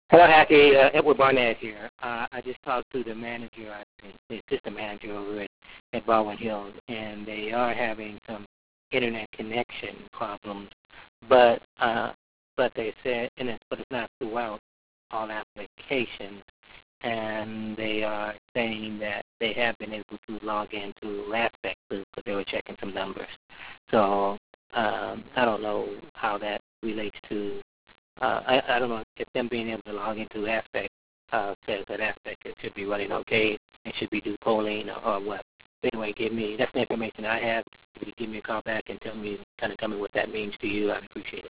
Hello, Happy. Edward Barnett here. I just talked to the manager, I think, the assistant manager over at Baldwin Hills, and they are having some internet connection problems, but they said, but it's not throughout all applications, and they are saying that they have been able to log into Aspect because they were checking some numbers. So I don't know how that relates to I don't know if them being able to log into Aspect says that Aspect it should be running okay and should be do polling or what. But anyway, that's the information I have. If you could give me a call back and tell me what that means to you, I'd appreciate it.